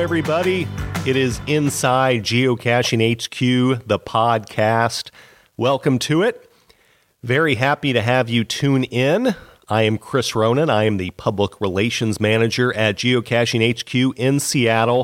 everybody. It is Inside Geocaching HQ, the podcast. Welcome to it. Very happy to have you tune in. I am Chris Ronan. I am the Public Relations Manager at Geocaching HQ in Seattle.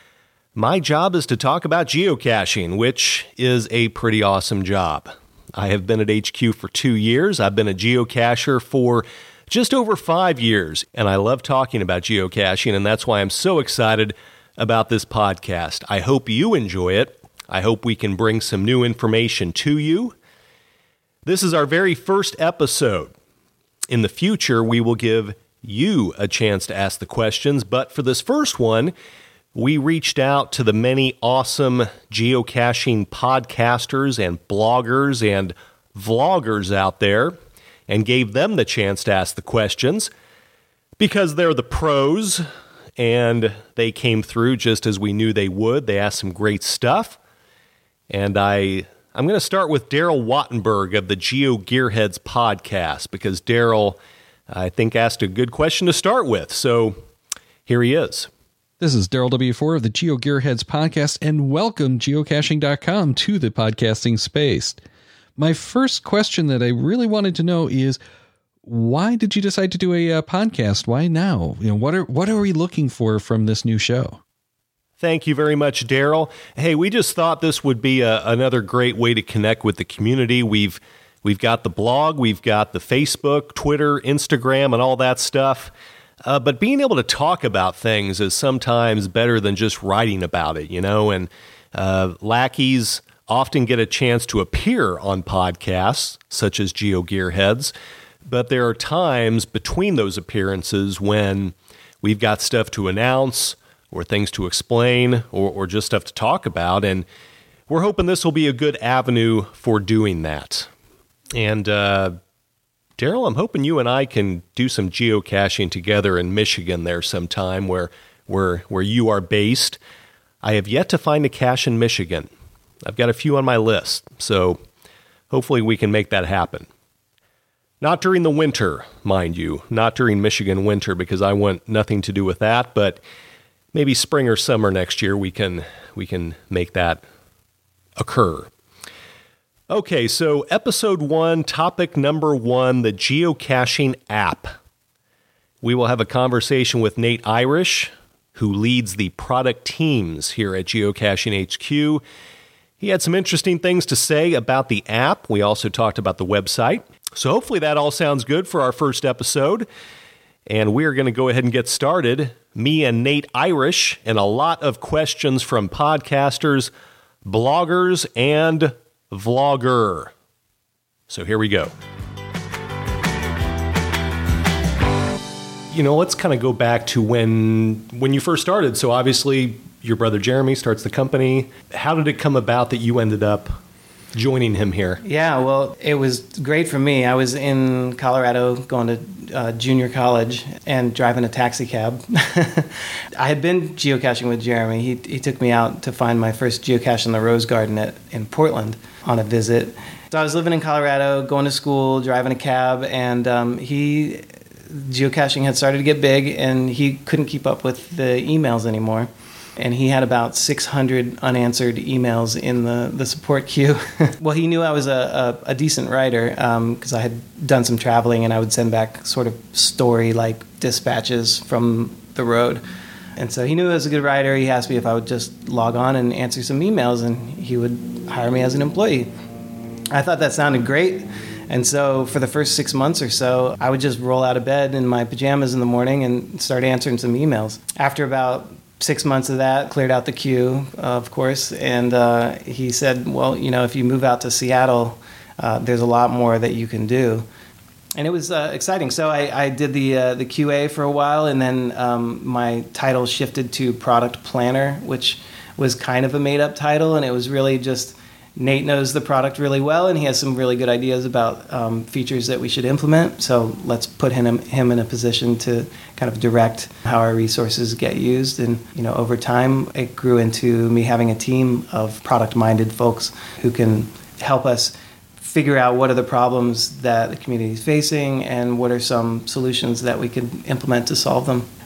My job is to talk about geocaching, which is a pretty awesome job. I have been at HQ for 2 years. I've been a geocacher for just over 5 years, and I love talking about geocaching, and that's why I'm so excited about this podcast. I hope you enjoy it. I hope we can bring some new information to you. This is our very first episode. In the future, we will give you a chance to ask the questions, but for this first one, we reached out to the many awesome geocaching podcasters and bloggers and vloggers out there and gave them the chance to ask the questions because they're the pros. And they came through just as we knew they would. They asked some great stuff. And I'm going to start with Daryl Wattenberg of the Geo Gearheads podcast, because Daryl, I think, asked a good question to start with. So here he is. This is Daryl W4 of the Geo Gearheads podcast, and welcome geocaching.com to the podcasting space. My first question that I really wanted to know is, why did you decide to do a podcast? Why now? What are we looking for from this new show? Thank you very much, Daryl. Hey, we just thought this would be another great way to connect with the community. We've got the blog, we've got the Facebook, Twitter, Instagram, and all that stuff. But being able to talk about things is sometimes better than just writing about it, and lackeys often get a chance to appear on podcasts, such as Geo Gearheads. But there are times between those appearances when we've got stuff to announce or things to explain or just stuff to talk about. And we're hoping this will be a good avenue for doing that. And Daryl, I'm hoping you and I can do some geocaching together in Michigan there sometime where you are based. I have yet to find a cache in Michigan. I've got a few on my list, so hopefully we can make that happen. Not during the winter, mind you, not during Michigan winter, because I want nothing to do with that, but maybe spring or summer next year we can make that occur. Okay, so episode 1, topic number 1, the geocaching app. We will have a conversation with Nate Irish, who leads the product teams here at Geocaching HQ. He had some interesting things to say about the app. We also talked about the website. So hopefully that all sounds good for our first episode. And we are going to go ahead and get started. Me and Nate Irish, and a lot of questions from podcasters, bloggers, and vlogger. So here we go. Let's kind of go back to when you first started. So obviously your brother Jeremy starts the company. How did it come about that you ended up joining him here? Yeah, well, it was great for me. I was in Colorado going to junior college and driving a taxi cab. I had been geocaching with Jeremy. He took me out to find my first geocache in the Rose Garden in Portland on a visit. So I was living in Colorado, going to school, driving a cab, and geocaching had started to get big, and he couldn't keep up with the emails anymore. And he had about 600 unanswered emails in the support queue. Well, he knew I was a decent writer because I had done some traveling, and I would send back sort of story-like dispatches from the road. And so he knew I was a good writer. He asked me if I would just log on and answer some emails, and he would hire me as an employee. I thought that sounded great. And so for the first 6 months or so, I would just roll out of bed in my pajamas in the morning and start answering some emails. After about 6 months of that, cleared out the queue, of course, and he said, well, if you move out to Seattle, there's a lot more that you can do. And it was exciting. So I did the QA for a while, and then my title shifted to product planner, which was kind of a made-up title, and it was really just Nate knows the product really well, and he has some really good ideas about features that we should implement. So let's put him in a position to kind of direct how our resources get used. And over time, it grew into me having a team of product-minded folks who can help us figure out what are the problems that the community is facing and what are some solutions that we could implement to solve them.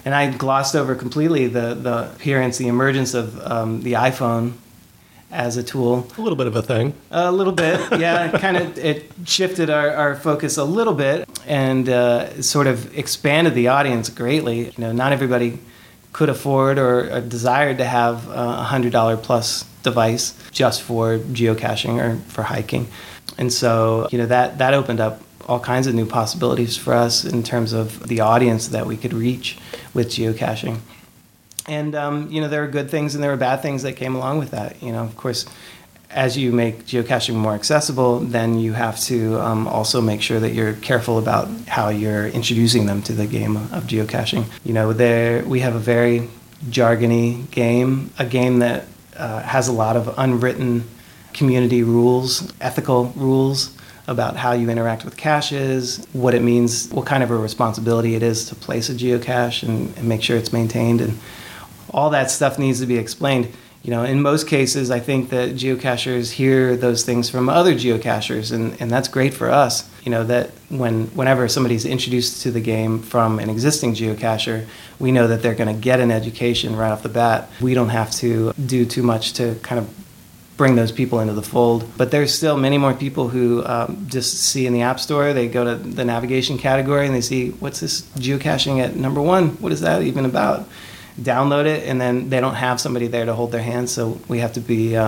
And I glossed over completely the emergence of the iPhone as a tool. A little bit of a thing. A little bit, yeah. It shifted our focus a little bit and sort of expanded the audience greatly. Not everybody could afford or desired to have a $100 plus device just for geocaching or for hiking. And so, that opened up all kinds of new possibilities for us in terms of the audience that we could reach with geocaching. And, there were good things and there were bad things that came along with that. Of course, as you make geocaching more accessible, then you have to also make sure that you're careful about how you're introducing them to the game of geocaching. We have a very jargony game, a game that has a lot of unwritten community rules, ethical rules about how you interact with caches, what it means, what kind of a responsibility it is to place a geocache and make sure it's maintained. And all that stuff needs to be explained. In most cases, I think that geocachers hear those things from other geocachers, and that's great for us. That whenever somebody's introduced to the game from an existing geocacher, we know that they're going to get an education right off the bat. We don't have to do too much to kind of bring those people into the fold. But there's still many more people who just see in the App Store, they go to the navigation category and they see, what's this geocaching at number 1? What is that even about? Download it, and then they don't have somebody there to hold their hand. So we have to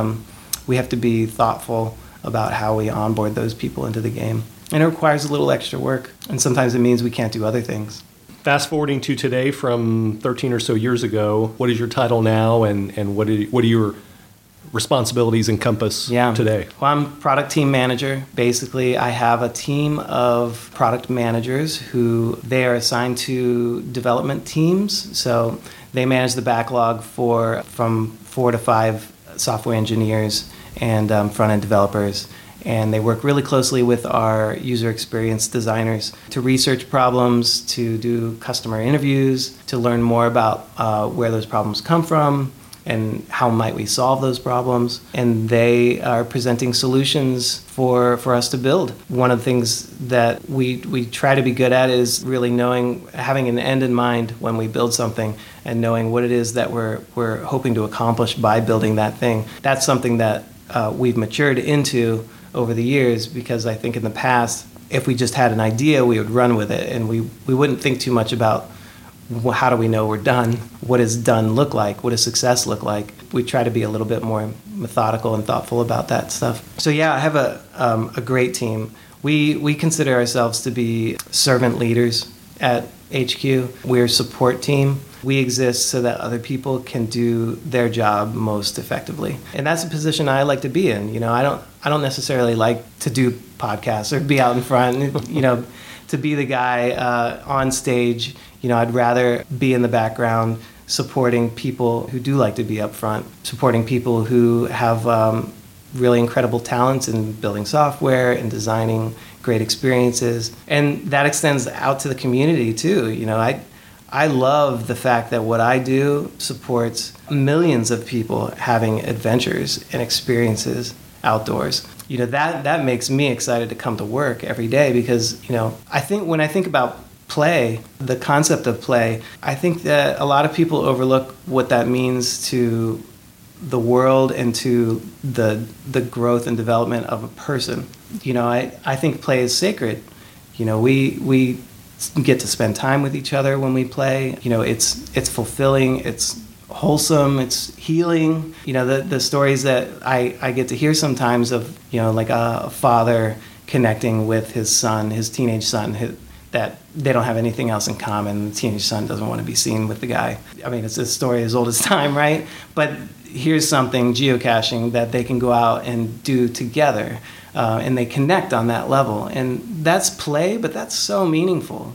be thoughtful about how we onboard those people into the game. And it requires a little extra work. And sometimes it means we can't do other things. Fast forwarding to today from 13 or so years ago, what is your title now and what are your responsibilities encompass today? Well, I'm product team manager. Basically, I have a team of product managers who they are assigned to development teams. So they manage the backlog from 4 to 5 software engineers and front-end developers. And they work really closely with our user experience designers to research problems, to do customer interviews, to learn more about where those problems come from, and how might we solve those problems. And they are presenting solutions for us to build. One of the things that we try to be good at is really having an end in mind when we build something and knowing what it is that we're hoping to accomplish by building that thing. That's something that we've matured into over the years, because I think in the past, if we just had an idea, we would run with it and we wouldn't think too much about how do we know we're done? What does done look like? What does success look like? We try to be a little bit more methodical and thoughtful about that stuff. So yeah, I have a great team. We consider ourselves to be servant leaders at HQ. We're a support team. We exist so that other people can do their job most effectively. And that's a position I like to be in. I don't necessarily like to do podcasts or be out in front, to be the guy on stage. I'd rather be in the background supporting people who do like to be up front, supporting people who have really incredible talents in building software and designing great experiences. And that extends out to the community too. I love the fact that what I do supports millions of people having adventures and experiences outdoors. That makes me excited to come to work every day because, I think when I think about play, the concept of play, I think that a lot of people overlook what that means to the world and to the growth and development of a person. I think play is sacred. We get to spend time with each other when we play. It's fulfilling, it's wholesome, it's healing. The stories that I get to hear sometimes of, like a father connecting with his son, his teenage son, that they don't have anything else in common. The teenage son doesn't want to be seen with the guy. I mean, it's a story as old as time, right? But here's something, geocaching, that they can go out and do together. And they connect on that level. And that's play, but that's so meaningful,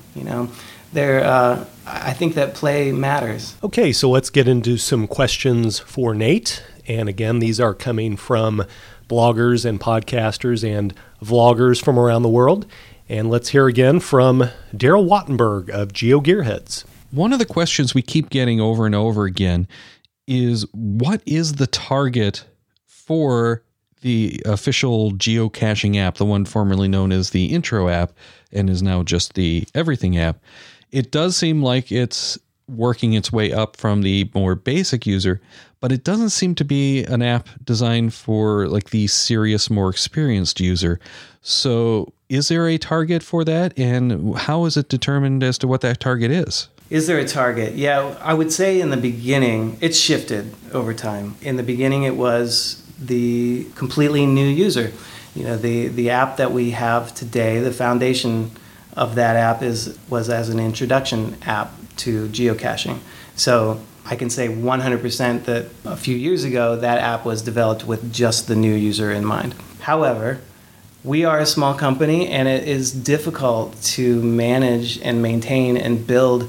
I think that play matters. Okay, so let's get into some questions for Nate. And again, these are coming from bloggers and podcasters and vloggers from around the world. And let's hear again from Daryl Wattenberg of GeoGearheads. One of the questions we keep getting over and over again is, what is the target for the official geocaching app, the one formerly known as the Intro app and is now just the Everything app? It does seem like it's working its way up from the more basic user, but it doesn't seem to be an app designed for like the serious, more experienced user. So is there a target for that? And how is it determined as to what that target is? Is there a target? Yeah, I would say in the beginning, it's shifted over time. In the beginning, it was the completely new user. You know, the app that we have today, the foundation of that app was as an introduction app to geocaching. So I can say 100% that a few years ago, that app was developed with just the new user in mind. However, we are a small company, and it is difficult to manage and maintain and build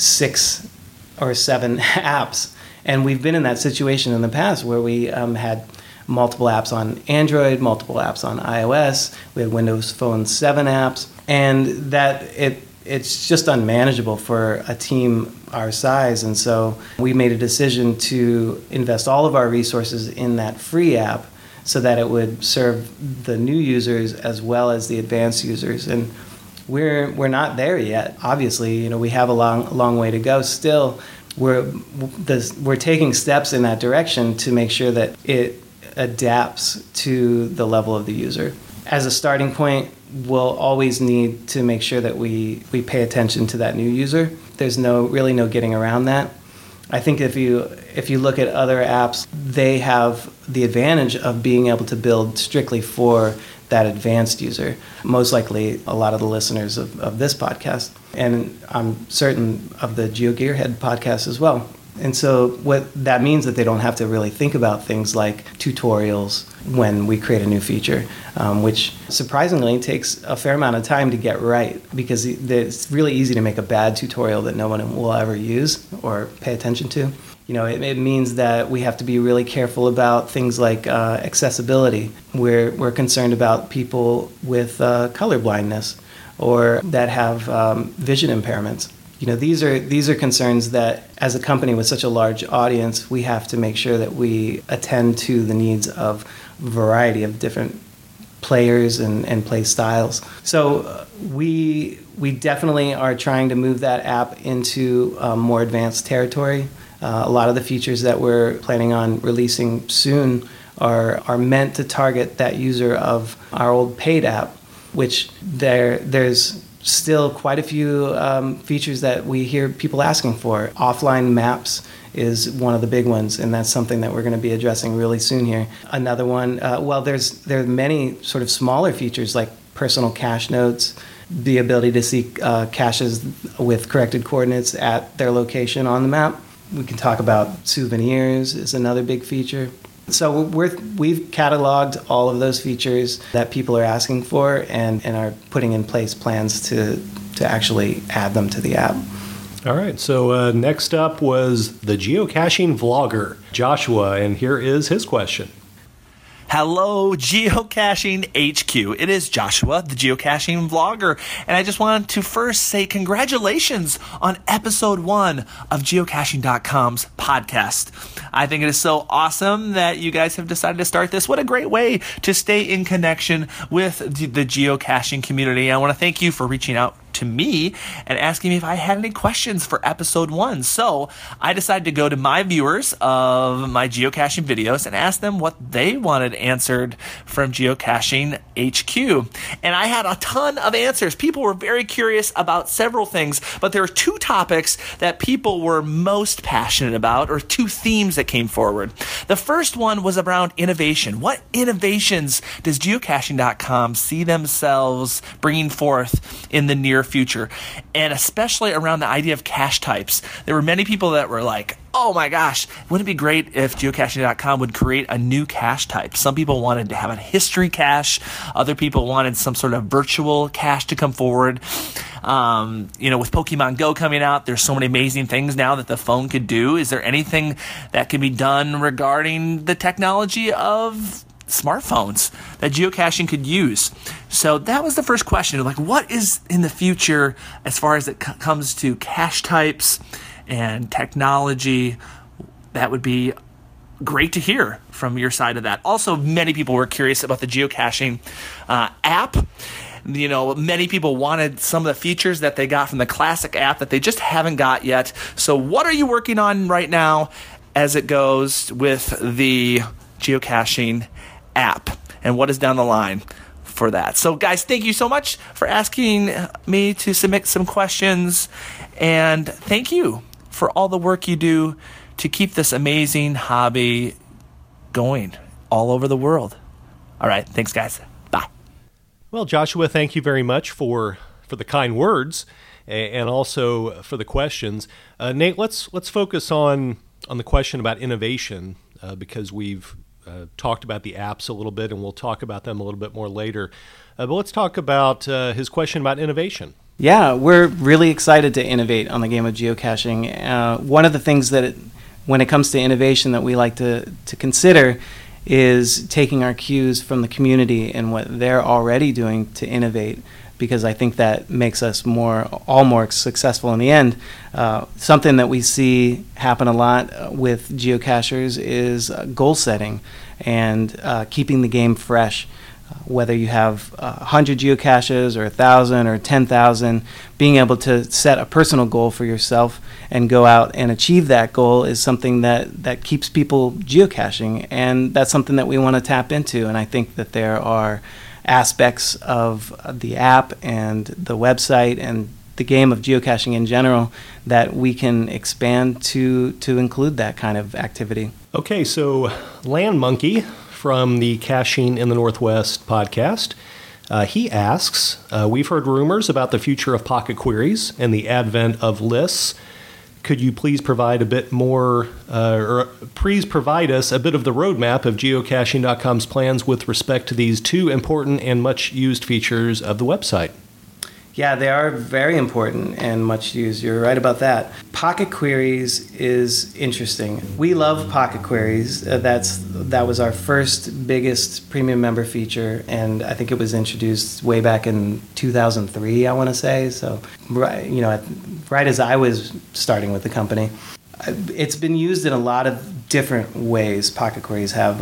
6 or 7 apps. And we've been in that situation in the past where we had multiple apps on Android, multiple apps on iOS. We had Windows Phone 7 apps, and that it's just unmanageable for a team our size. And so we made a decision to invest all of our resources in that free app so that it would serve the new users as well as the advanced users. And we're not there yet. Obviously, you know, we have a long way to go. Still, we're taking steps in that direction to make sure that it adapts to the level of the user. As a starting point, we'll always need to make sure that we pay attention to that new user. There's really no getting around that. I think if you look at other apps, they have the advantage of being able to build strictly for that advanced user. Most likely a lot of the listeners of this podcast, and I'm certain of the GeoGearhead podcast as well. And so what that means that they don't have to really think about things like tutorials when we create a new feature, which surprisingly takes a fair amount of time to get right, because it's really easy to make a bad tutorial that no one will ever use or pay attention to. You know, it means that we have to be really careful about things like accessibility. We're concerned about people with color blindness or that have vision impairments. You know, these are concerns that, as a company with such a large audience, we have to make sure that we attend to the needs of a variety of different players and play styles. So we definitely are trying to move that app into more advanced territory. A lot of the features that we're planning on releasing soon are meant to target that user of our old paid app, which there's still quite a few features that we hear people asking for. Offline maps is one of the big ones, and that's something that we're going to be addressing really soon here. Another one, there are many sort of smaller features like personal cache notes, the ability to see caches with corrected coordinates at their location on the map. We can talk about souvenirs is another big feature. So we've cataloged all of those features that people are asking for and are putting in place plans to actually add them to the app. All right, so next up was the geocaching vlogger, Joshua, and here is his question. Hello, Geocaching HQ. It is Joshua, the geocaching vlogger, and I just wanted to first say congratulations on episode 1 of Geocaching.com's podcast. I think it is so awesome that you guys have decided to start this. What a great way to stay in connection with the geocaching community. I want to thank you for reaching out to me and asking me if I had any questions for episode 1. So I decided to go to my viewers of my geocaching videos and ask them what they wanted answered from Geocaching HQ. And I had a ton of answers. People were very curious about several things, but there were 2 topics that people were most passionate about, or 2 themes that came forward. The first one was around innovation. What innovations does Geocaching.com see themselves bringing forth in the near future, and especially around the idea of cache types? There were many people that were like, oh my gosh, wouldn't it be great if Geocaching.com would create a new cache type? Some people wanted to have a history cache. Other people wanted some sort of virtual cache to come forward. With Pokemon Go coming out, there's so many amazing things now that the phone could do. Is there anything that can be done regarding the technology of smartphones that geocaching could use? So that was the first question. Like, what is in the future as far as it comes to cache types and technology? That would be great to hear from your side of that. Also, many people were curious about the geocaching app. many people wanted some of the features that they got from the classic app that they just haven't got yet. So what are you working on right now as it goes with the geocaching app? And what is down the line for that? So guys, thank you so much for asking me to submit some questions. And thank you for all the work you do to keep this amazing hobby going all over the world. All right. Thanks, guys. Bye. Well, Joshua, thank you very much for the kind words and also for the questions. Nate, let's focus on the question about innovation because we've talked about the apps a little bit, and we'll talk about them a little bit more later. But let's talk about his question about innovation. Yeah, we're really excited to innovate on the game of geocaching. One of the things that, when it comes to innovation, that we like to consider is taking our cues from the community and what they're already doing to innovate, because I think that makes us all more successful in the end. Something that we see happen a lot with geocachers is goal setting and keeping the game fresh. Whether you have 100 geocaches or 1,000 or 10,000, being able to set a personal goal for yourself and go out and achieve that goal is something that keeps people geocaching, and that's something that we want to tap into. And I think that there are aspects of the app and the website and the game of geocaching in general that we can expand to include that kind of activity. Okay, so Land Monkey from the Caching in the Northwest podcast, he asks, we've heard rumors about the future of pocket queries and the advent of lists. Could you please provide a bit more, or please provide us a bit of the roadmap of geocaching.com's plans with respect to these two important and much used features of the website? Yeah, they are very important and much used. You're right about that. Pocket queries is interesting. We love pocket queries. That was our first biggest premium member feature, and I think it was introduced way back in 2003, I want to say. So, right as I was starting with the company. It's been used in a lot of different ways, pocket queries have.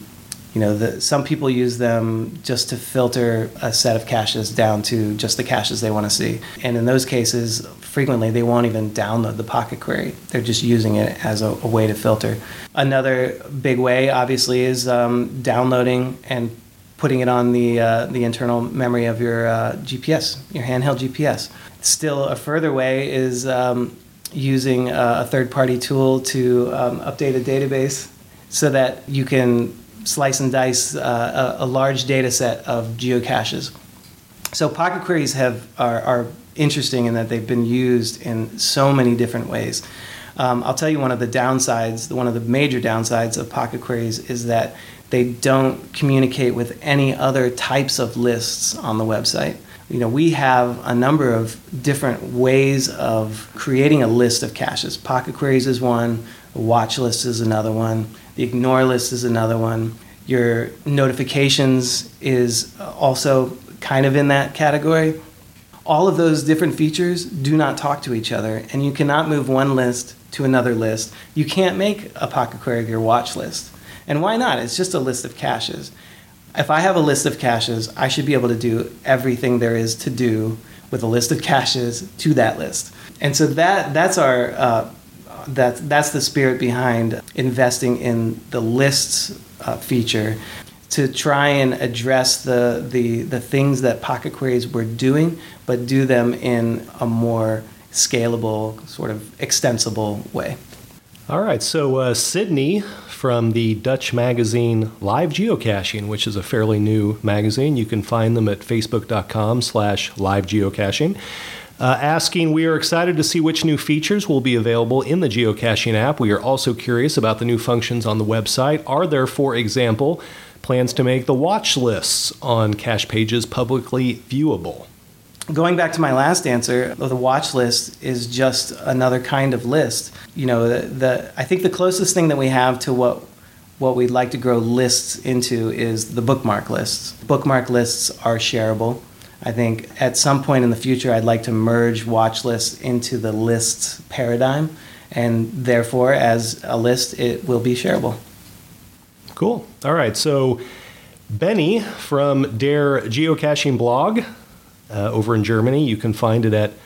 Some people use them just to filter a set of caches down to just the caches they want to see. And in those cases, frequently they won't even download the pocket query. They're just using it as a way to filter. Another big way, obviously, is downloading and putting it on the internal memory of your GPS, your handheld GPS. Still, a further way is using a third-party tool to update a database so that you can slice and dice a large data set of geocaches. So pocket queries are interesting in that they've been used in so many different ways. I'll tell you one of the major downsides of pocket queries is that they don't communicate with any other types of lists on the website. We have a number of different ways of creating a list of caches. Pocket queries is one, a watch list is another one, the ignore list is another one. Your notifications is also kind of in that category. All of those different features do not talk to each other, and you cannot move one list to another list. You can't make a pocket query of your watch list. And why not? It's just a list of caches. If I have a list of caches, I should be able to do everything there is to do with a list of caches to that list. And so that's the spirit behind investing in the lists feature, to try and address the things that pocket queries were doing, but do them in a more scalable, sort of extensible way. All right, so Sydney from the Dutch magazine Live Geocaching, which is a fairly new magazine. You can find them at facebook.com/livegeocaching. Asking, we are excited to see which new features will be available in the geocaching app. We are also curious about the new functions on the website. Are there, for example, plans to make the watch lists on cache pages publicly viewable? Going back to my last answer, the watch list is just another kind of list. I think the closest thing that we have to what we'd like to grow lists into is the bookmark lists. Bookmark lists are shareable. I think at some point in the future, I'd like to merge watch lists into the lists paradigm, and therefore, as a list, it will be shareable. Cool. All right. So Benny from Dare Geocaching blog over in Germany. You can find it at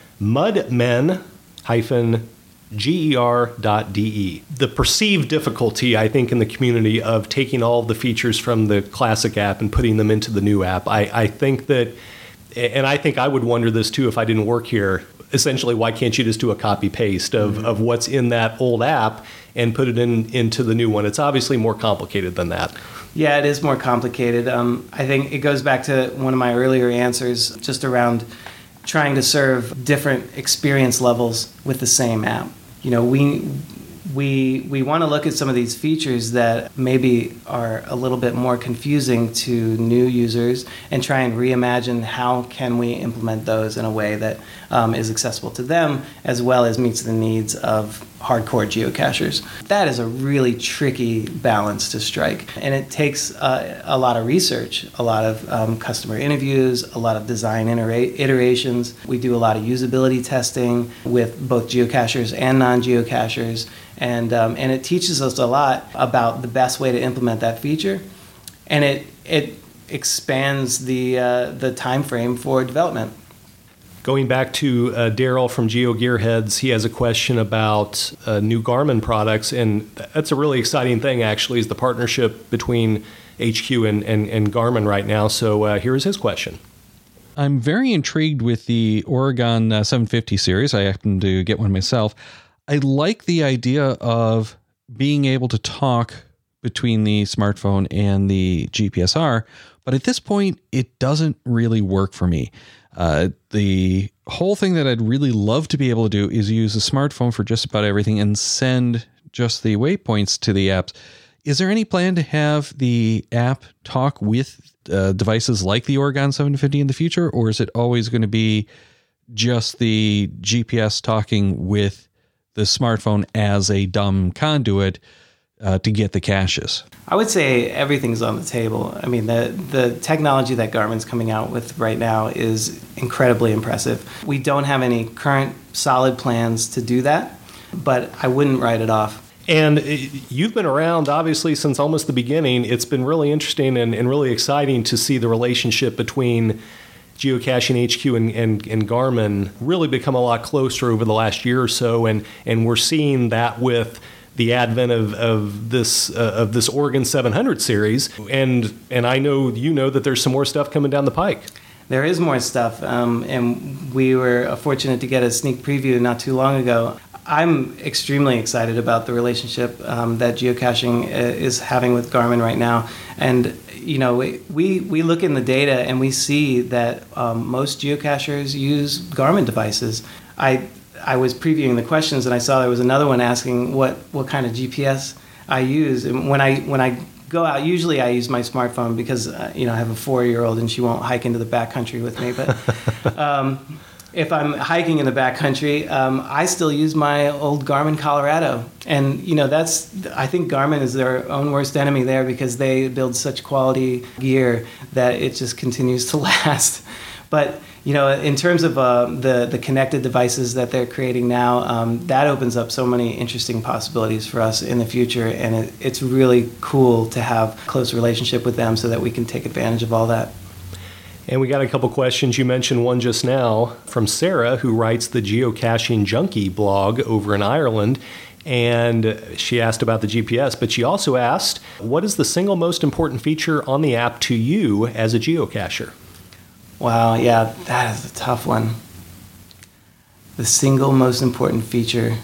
mudmen-ger.de. The perceived difficulty, I think, in the community of taking all of the features from the classic app and putting them into the new app, I think that, and I think I would wonder this too if I didn't work here, essentially, why can't you just do a copy-paste of what's in that old app and put it into the new one? It's obviously more complicated than that. Yeah, it is more complicated. I think it goes back to one of my earlier answers just around trying to serve different experience levels with the same app. You know, we want to look at some of these features that maybe are a little bit more confusing to new users and try and reimagine how can we implement those in a way that is accessible to them as well as meets the needs of hardcore geocachers. That is a really tricky balance to strike, and it takes a lot of research, a lot of customer interviews, a lot of design iterations. We do a lot of usability testing with both geocachers and non-geocachers, and it teaches us a lot about the best way to implement that feature, and it expands the time frame for development. Going back to Daryl from GeoGearheads, he has a question about new Garmin products, and that's a really exciting thing, actually, is the partnership between HQ and Garmin right now. So here's his question. I'm very intrigued with the Oregon 750 series. I happen to get one myself. I like the idea of being able to talk between the smartphone and the GPSR, but at this point, it doesn't really work for me. The whole thing that I'd really love to be able to do is use a smartphone for just about everything and send just the waypoints to the apps. Is there any plan to have the app talk with devices like the Oregon 750 in the future, or is it always going to be just the GPS talking with the smartphone as a dumb conduit to get the caches? I would say everything's on the table. I mean, the technology that Garmin's coming out with right now is incredibly impressive. We don't have any current solid plans to do that, but I wouldn't write it off. And you've been around, obviously, since almost the beginning. It's been really interesting and really exciting to see the relationship between Geocaching HQ and Garmin really become a lot closer over the last year or so, and we're seeing that with the advent of this Oregon 700 series, and I know that there's some more stuff coming down the pike. There is more stuff, and we were fortunate to get a sneak preview not too long ago. I'm extremely excited about the relationship that geocaching is having with Garmin right now, and you know, we look in the data and we see that most geocachers use Garmin devices. I was previewing the questions and I saw there was another one asking what kind of GPS I use. And when I go out, usually I use my smartphone because I have a 4-year-old and she won't hike into the backcountry with me. But if I'm hiking in the backcountry, I still use my old Garmin Colorado. And I think Garmin is their own worst enemy there because they build such quality gear that it just continues to last. But in terms of the connected devices that they're creating now, that opens up so many interesting possibilities for us in the future, and it's really cool to have a close relationship with them so that we can take advantage of all that. And we got a couple questions. You mentioned one just now from Sarah, who writes the Geocaching Junkie blog over in Ireland, and she asked about the GPS, but she also asked, what is the single most important feature on the app to you as a geocacher? Wow, yeah, that is a tough one. The single most important feature.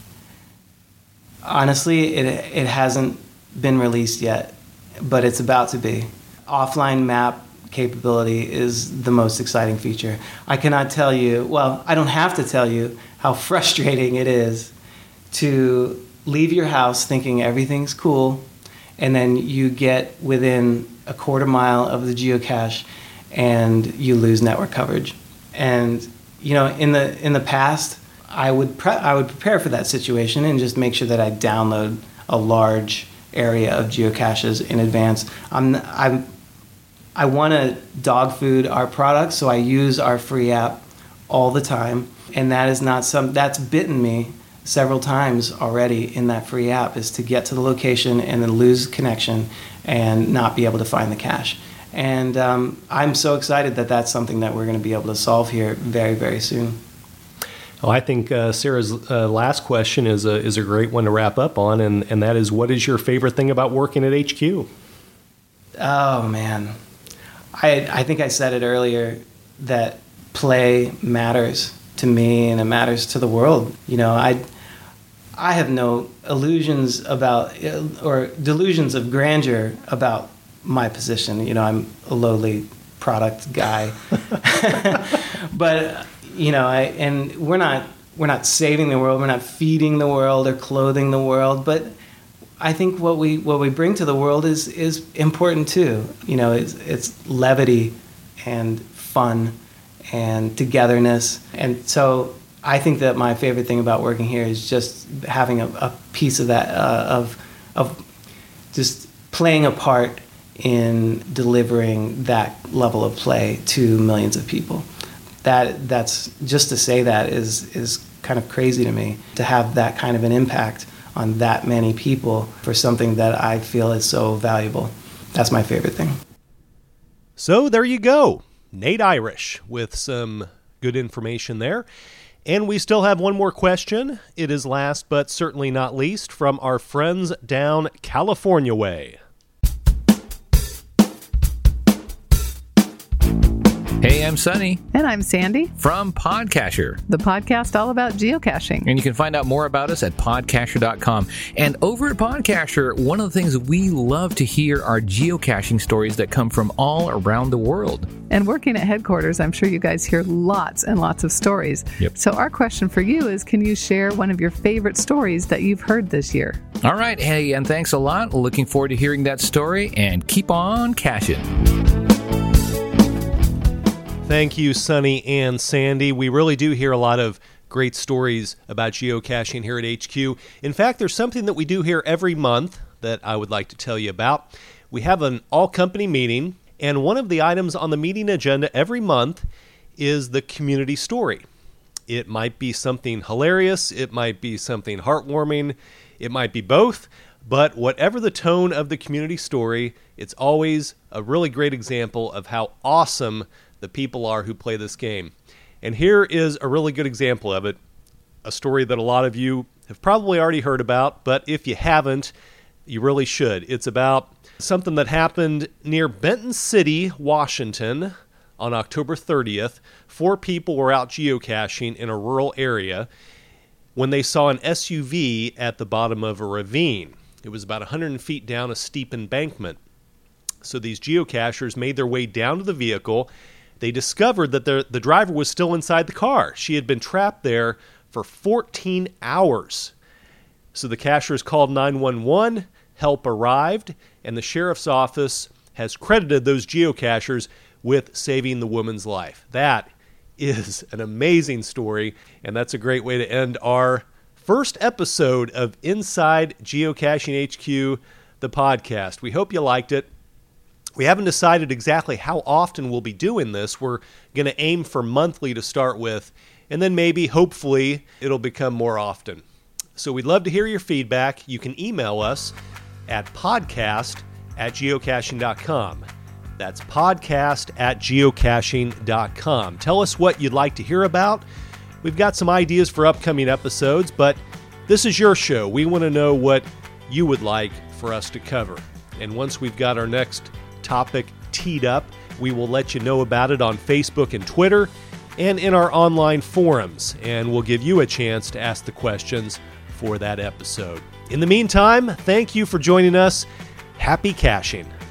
Honestly, it hasn't been released yet, but it's about to be. Offline map capability is the most exciting feature. I cannot tell you, well, I don't have to tell you how frustrating it is to leave your house thinking everything's cool, and then you get within a quarter mile of the geocache and you lose network coverage. And in the past, I would prepare for that situation and just make sure that I download a large area of geocaches in advance. I want to dog food our products, so I use our free app all the time, and that is not that's bitten me several times already in that free app, is to get to the location and then lose connection and not be able to find the cache. And I'm so excited that that's something that we're going to be able to solve here very, very soon. Well, I think Sarah's last question is a great one to wrap up on, and that is, what is your favorite thing about working at HQ? Oh, man. I think I said it earlier that play matters to me and it matters to the world. You know, I have no illusions about or delusions of grandeur about my position. You know, I'm a lowly product guy. But, you know, and we're not saving the world, we're not feeding the world or clothing the world, but I think what we bring to the world is important too. You know, it's levity and fun and togetherness. And so I think that my favorite thing about working here is just having a piece of that, of just playing a part in delivering that level of play to millions of people. That's just to say that is kind of crazy to me, to have that kind of an impact on that many people for something that I feel is so valuable. That's my favorite thing. So there you go. Nate Irish with some good information there. And we still have one more question. It is last but certainly not least from our friends down California way. Hey, I'm Sunny. And I'm Sandy. From Podcacher, the podcast all about geocaching. And you can find out more about us at podcacher.com. And over at Podcacher, one of the things we love to hear are geocaching stories that come from all around the world. And working at headquarters, I'm sure you guys hear lots and lots of stories. Yep. So our question for you is, can you share one of your favorite stories that you've heard this year? All right. Hey, and thanks a lot. Looking forward to hearing that story, and keep on caching. Thank you, Sunny and Sandy. We really do hear a lot of great stories about geocaching here at HQ. In fact, there's something that we do here every month that I would like to tell you about. We have an all-company meeting, and one of the items on the meeting agenda every month is the community story. It might be something hilarious, it might be something heartwarming, it might be both, but whatever the tone of the community story, it's always a really great example of how awesome the people are who play this game. And here is a really good example of it, a story that a lot of you have probably already heard about, but if you haven't, you really should. It's about something that happened near Benton City, Washington, on October 30th. 4 people were out geocaching in a rural area when they saw an SUV at the bottom of a ravine. It was about 100 feet down a steep embankment. So these geocachers made their way down to the vehicle. They discovered that the driver was still inside the car. She had been trapped there for 14 hours. So the cachers called 911, help arrived, and the sheriff's office has credited those geocachers with saving the woman's life. That is an amazing story, and that's a great way to end our first episode of Inside Geocaching HQ, the podcast. We hope you liked it. We haven't decided exactly how often we'll be doing this. We're going to aim for monthly to start with, and then maybe, hopefully, it'll become more often. So we'd love to hear your feedback. You can email us at podcast@geocaching.com. That's podcast@geocaching.com. Tell us what you'd like to hear about. We've got some ideas for upcoming episodes, but this is your show. We want to know what you would like for us to cover. And once we've got our next topic teed up, we will let you know about it on Facebook and Twitter and in our online forums, and we'll give you a chance to ask the questions for that episode. In the meantime, thank you for joining us. Happy caching.